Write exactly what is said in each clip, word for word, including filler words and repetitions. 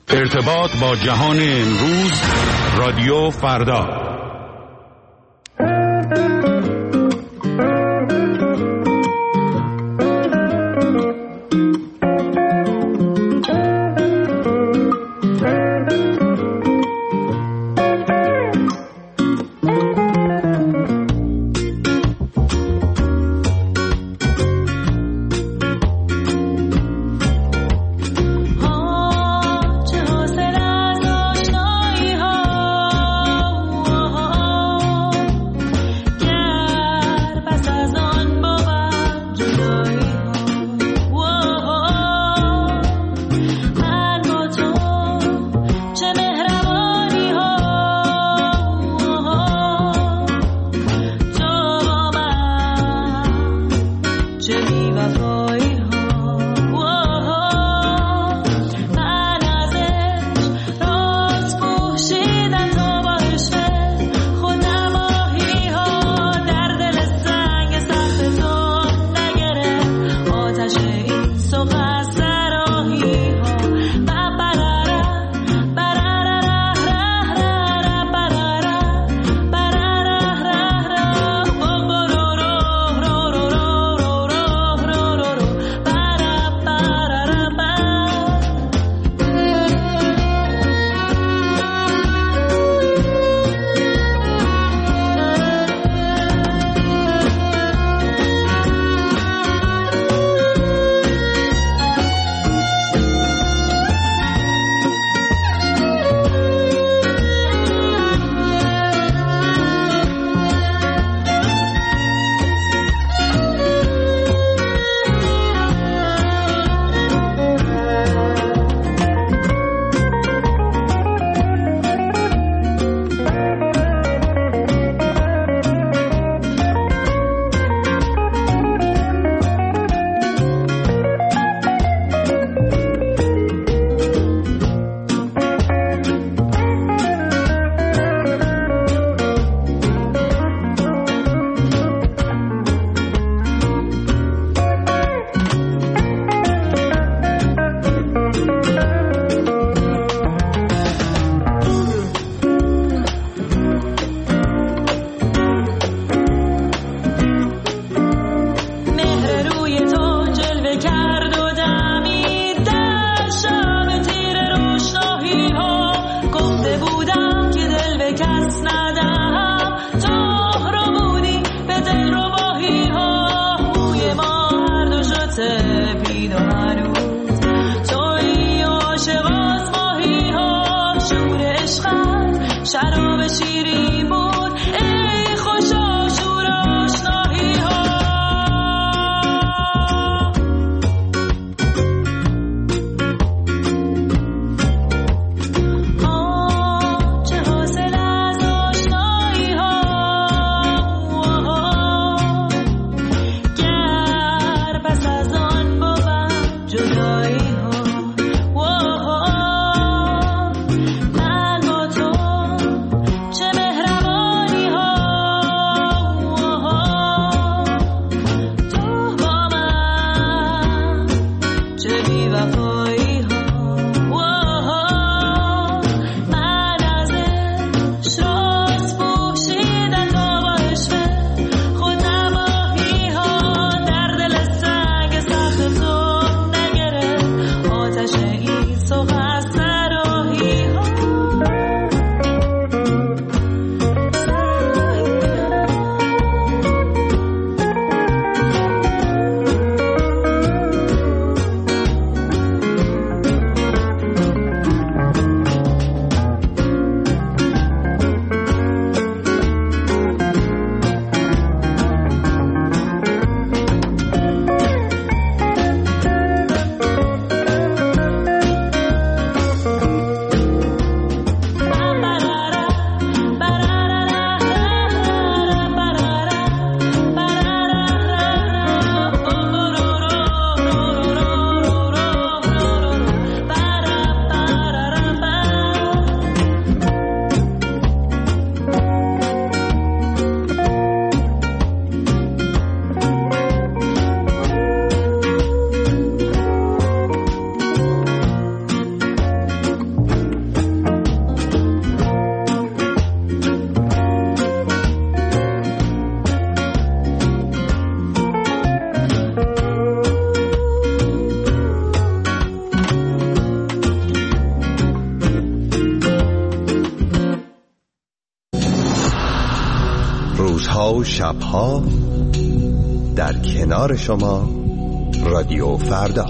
ارتباط با جهان امروز، رادیو فردا. روزها و شبها در کنار شما رادیو فردا.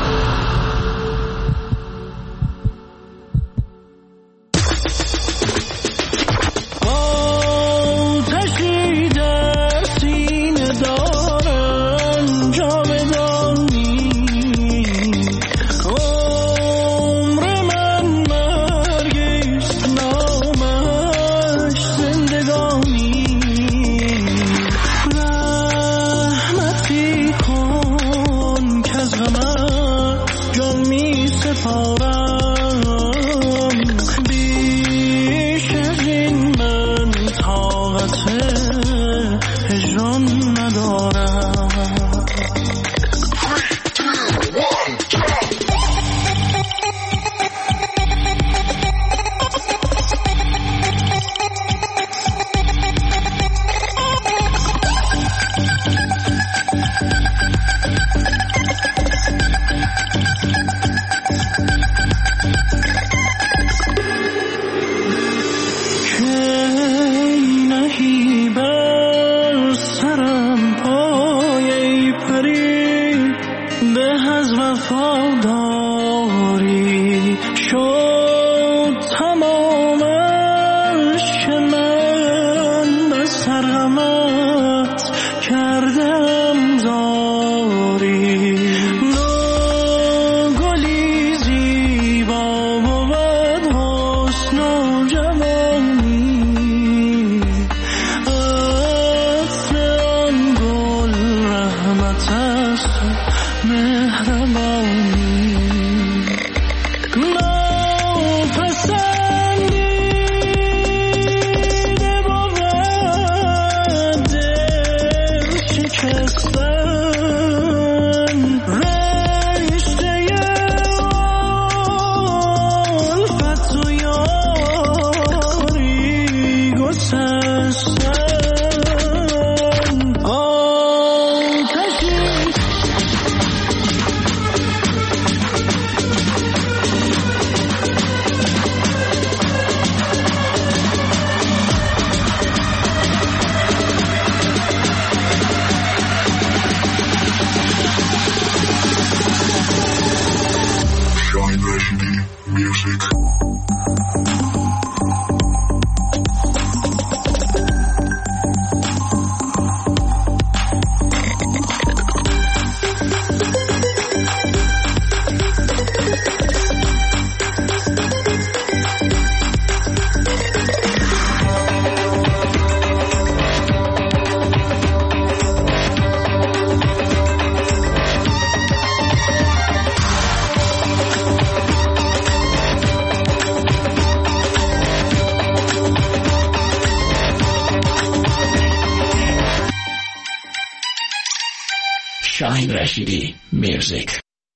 شاهین رشیدی میوزیک.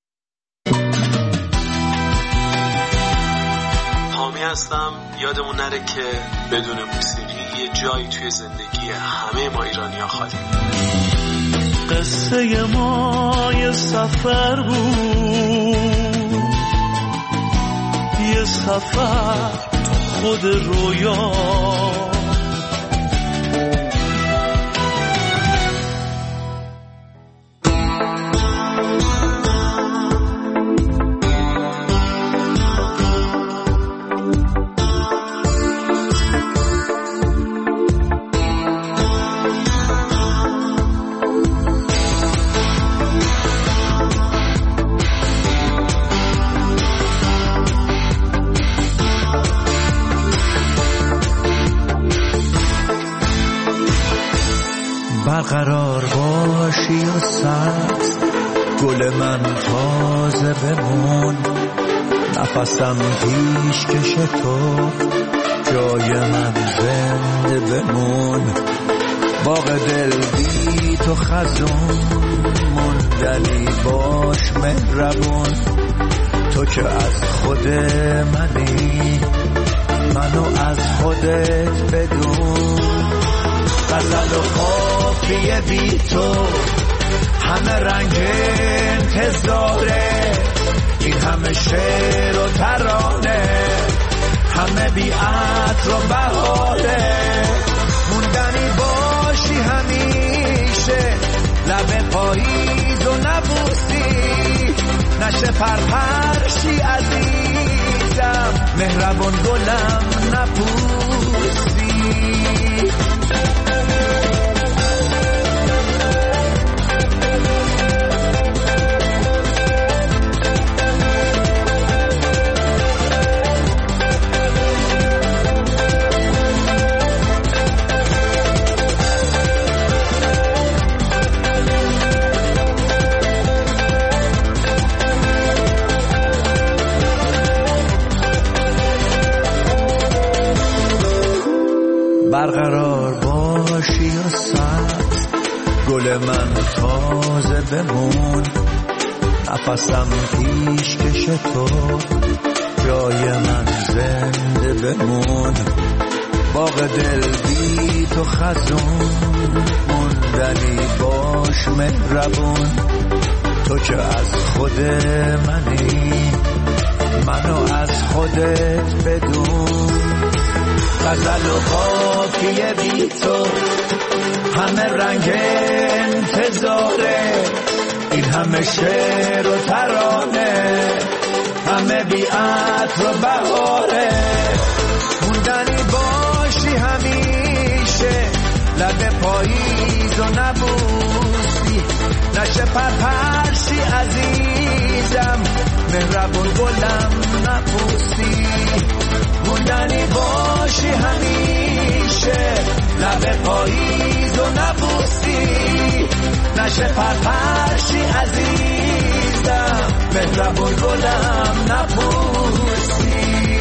حامی هستم. یادمون نره که بدون موسیقی یه جایی توی زندگی همه ما ایرانی‌ها خالی. قصه ما یه سفر بود، یه سفر خود رویا، برقرار باشی و سبز، گل من تازه بمون، نفسم پیش کش تو، جای من زنده بمون، باغ دل بی تو خزون، موندنی باش مهربون، تو که از خود منی، منو از خودت بدون، غزل و قافیه بی تو، همه رنگ انتظاره، این همه شعر و ترانه، همه بی عطر و بهاره، موندنی باشی همیشه لب پاییز و نبوسی نشه پرپرشی عزیزم مهربان گلم نپوسی برقرار باشی و سبز گل من تازه بمون نفسم پیش کش تو جای من زنده بمون باغ دل بی تو خزون موندنی باش مهربون تو که از خود منی منو از خودت بدون غزل و قافیه بی تو همه رنگ انتظاره این همه شعر و ترانه همه بی عطر و بهاره موندنی باشی همیشه لب پاییز و نبوسی نشه پرپرشی عزیزم مهربون گلم نپوسی موندنی باشی همیشه لب پاییز و نبوسی نشه پرپرشی عزیزم مهربون گلم نپوسی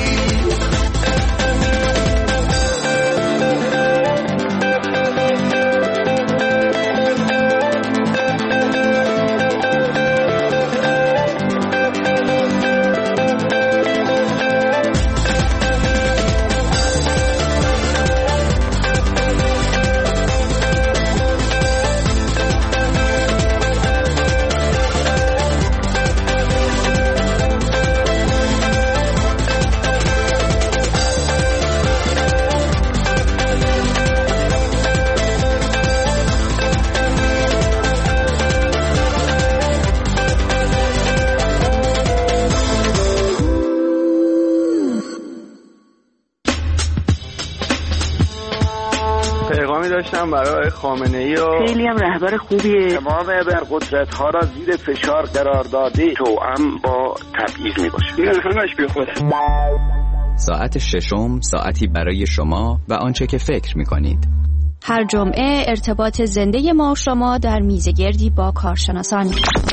داشتم برای خامنه‌ای و خیلی هم رهبر خوبیه تمام ابرقدرت ها را زیر فشار قرار داده توأم با تبعیض میباشه این همش بی خوده. ساعت ششم ساعتی برای شما و آنچه که فکر میکنید. هر جمعه ارتباط زنده ما و شما در میزگردی با کارشناسان.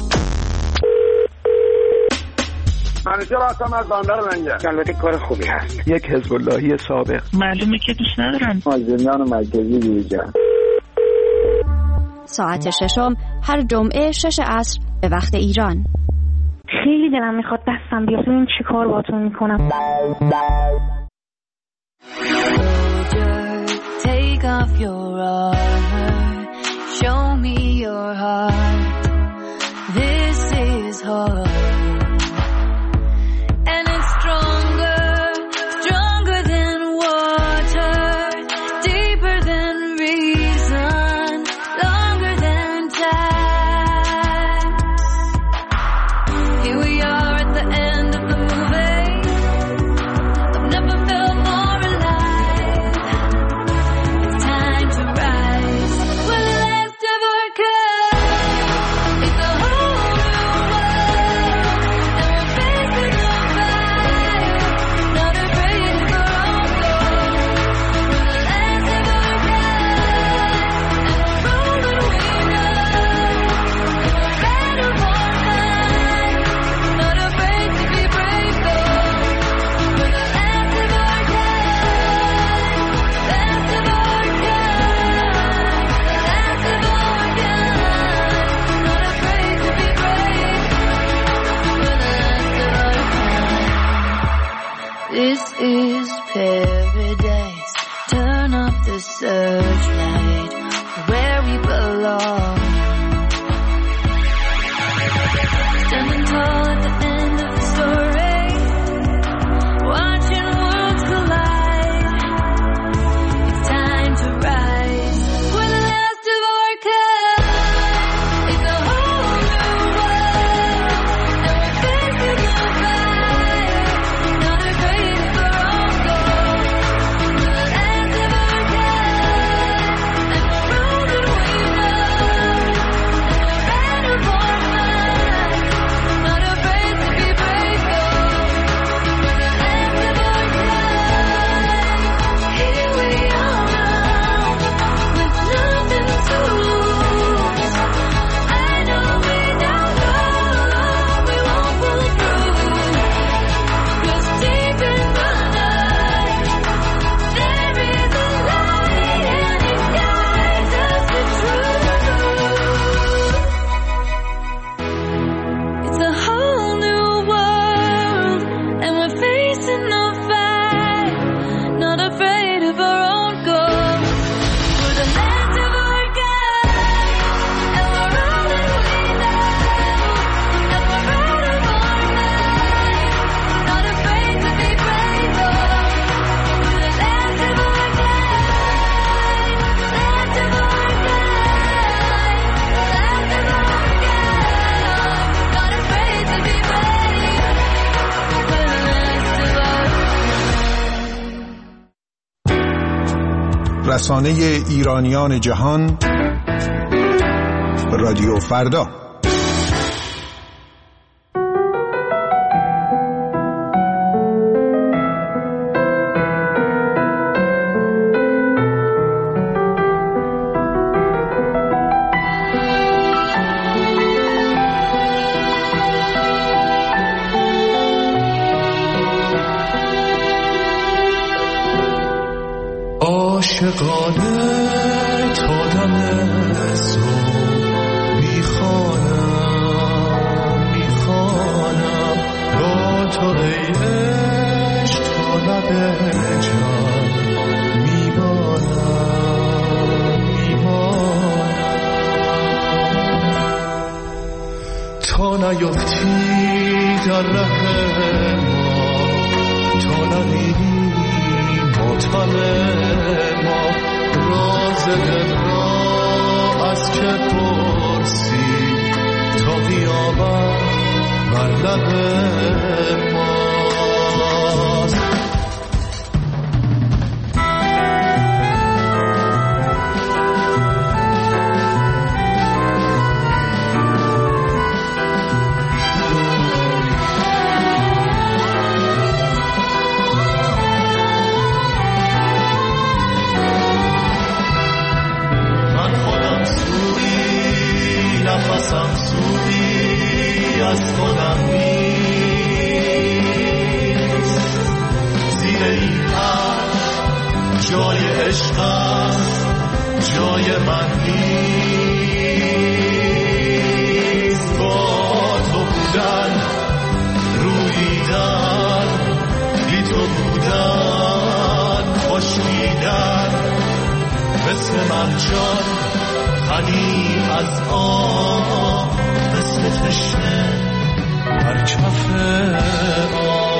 منیجر هستم از بندر منجر. البته کار خوبی هست. یک حزب اللهی سابق. معلومه که دوست ندارن. مازندران مرکزی دیجا. ساعت ششم هر جمعه شش عصر به وقت ایران. خیلی دلم میخواد دستم بیاد ببین چی کار باهاتون میکنم. Take off your armor. Show me your heart. This is hard. This is paradise. Turn up the searchlight where we belong. Standing tall at the end of the story, watching worlds collide. It's time to rise. We're the last رسانه ایرانیان جهان، رادیو فردا. عاشقانه تا دم صبح میخوانم میخوانم با تو ای عشق تا لب جان میمانم میمانم تا نیفتی در ره ما، تا نبینی ماتم ما، راز دل را از که پرسی تا قیامت بر لب ماست. نفسم سوی از خودم نیست، زیر این عرش جای عشق است، جای من نیست. با تو بودن، رویدن، بی تو بودن، خوشیدن، مثل مرجان خالی از آب، مثل تشنه بر کف آب.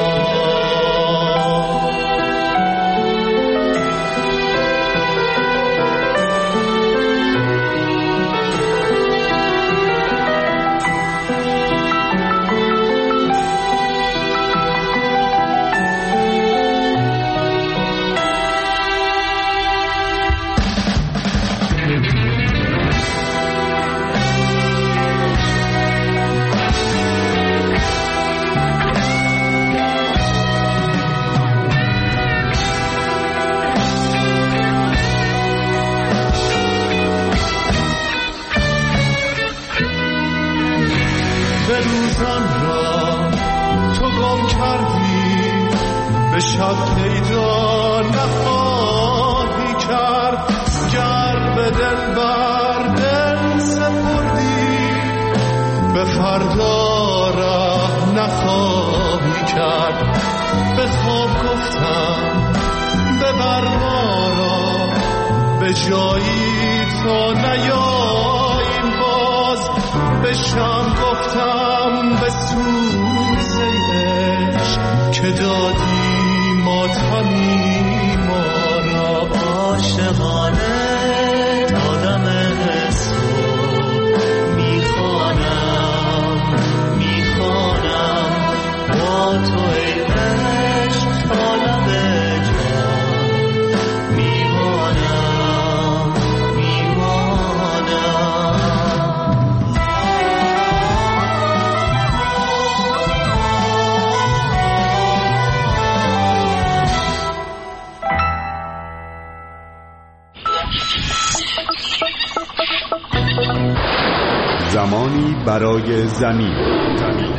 روزان را تو گم کردی، به شب پیدا نخواهی کرد. گر به دل بر دل سپردی، به فردا راه نخواهی کرد. به خواب گفتم ببر ما را به جایی تا نیاییم باز. به شام گفتم به سوز عشق که دادی ماتمی ما را. عاشقانه آدم صبح میخوانم میخوانم با تو ای عشق تا لب جان میمانم میمانم. زمانی برای زمین. زمین.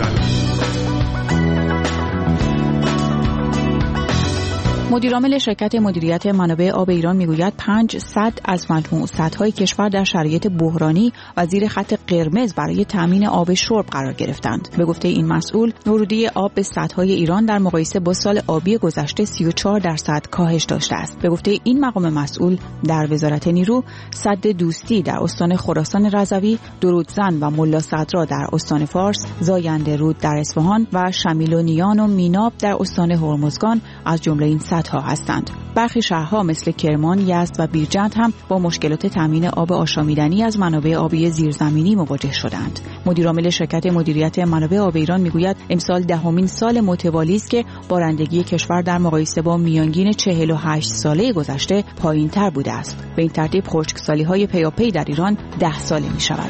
مدیرعامل شرکت مدیریت منابع آب ایران میگوید پنج سد از مجموع سدهای کشور در شرایط بحرانی و زیر خط قرمز برای تامین آب شرب قرار گرفتند. به گفته این مسئول، ورودی آب به سدهای ایران در مقایسه با سال آبی گذشته سی و چهار درصد کاهش داشته است. به گفته این مقام مسئول، در وزارت نیرو، سد دوستی در استان خراسان رضوی، درودزن و ملا صدرا در استان فارس، زاینده رود در اصفهان و شمیل و نیان و میناب در استان هرمزگان از جمله این سد صدها هستند. برخی شهرها مثل کرمان، یزد و بیرجند هم با مشکلات تامین آب آشامیدنی از منابع آبی زیرزمینی مواجه شدند. مدیرعامل شرکت مدیریت منابع آب ایران میگوید امسال دهمین سال متوالی است که بارندگی کشور در مقایسه با میانگین چهل و هشت ساله گذشته پایین‌تر بوده است. به این ترتیب خشکسالی‌های پیاپی در ایران ده ساله می‌شود.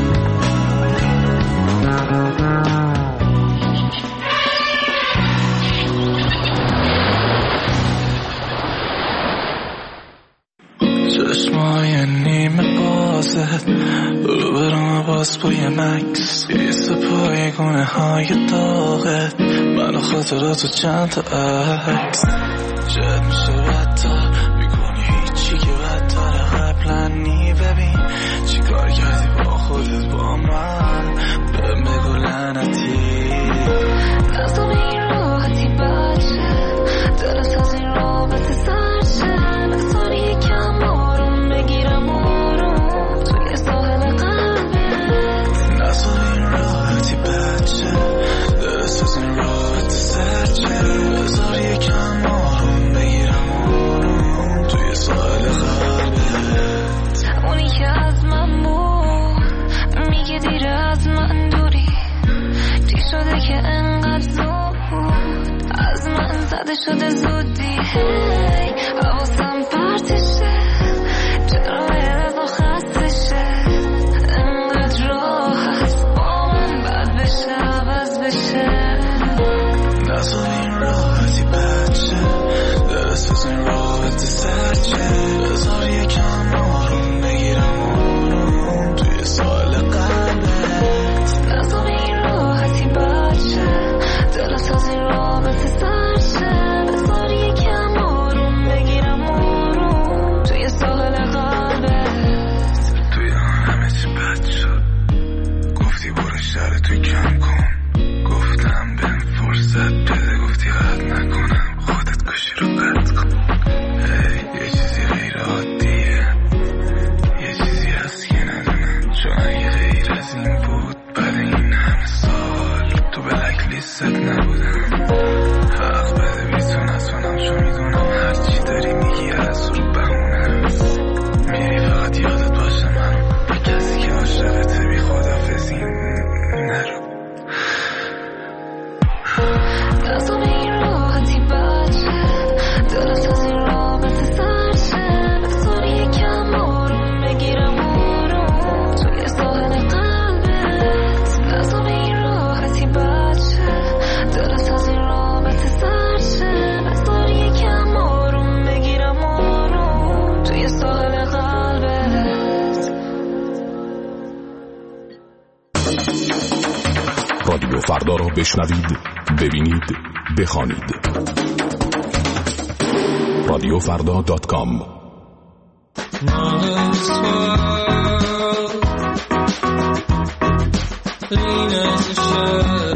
چشمای نیمه بازت رو برام باز پای مکس ایست پای گونه های داغت منو خاطرات و چند تا عکس جد میشه بدتر میکنی هیچی که بدتر قبلا نی ببین چی کار کردی با خودت با من بهم بگو لعنتی نظام این راحتی بچه دلت از این رابطه سرشه نظاری یکم آروم بگیرم آروم توی ساحل قلبت نظام این راحتی بچه دلت از این رابطه سرشه نظاری یکم آروم بگیرم آروم توی ساحل قلبت اونی که از من بود میگه دیر از من دوری چی شده که انقدر زود از من زده شده زودی هی حواسم پرتشه چرا رضا خستشه انقدر راحت با من بد بشه عوض بشه نظر این راحتی بچه درست از این راحت سرچه بذار یکم آروم بگیرم آروم توی سال قلبت نظر این راحتی بچه درست از این راحت سرچه بذار یکم آروم بگیرم آروم توی سال قلبت توی آن همه چی بد شد گفتی برو شهر توی کم کن گفتم بهم فرصت بده گفتی قد نکنم خودت گوشی رو قد کن هی یه چیزی غیر عادیه یه چیزی هست که ندونم چون اگه غیر از این بود بعد این همه سال تو بلک لیست نبودم حق بده بی تو نتونم چون میدونم هرچی داری میگی از رو بهونه میری فقط یادت باشه منو به کسی که عاشقته بی خدافزی نرو نظام این راحتی بچه دلت از این رابطه سرشه بذار یکم آروم بگیرم آروم توی ساحل قلبت نظام این راحتی بچه دلت از این رابطه سرشه بذار یکم آروم بگیرم آروم توی ساحل قلبت رادیو فردا را بشنوید، ببینید، بخوانید. رادیو فردا دات کام Green as a shirt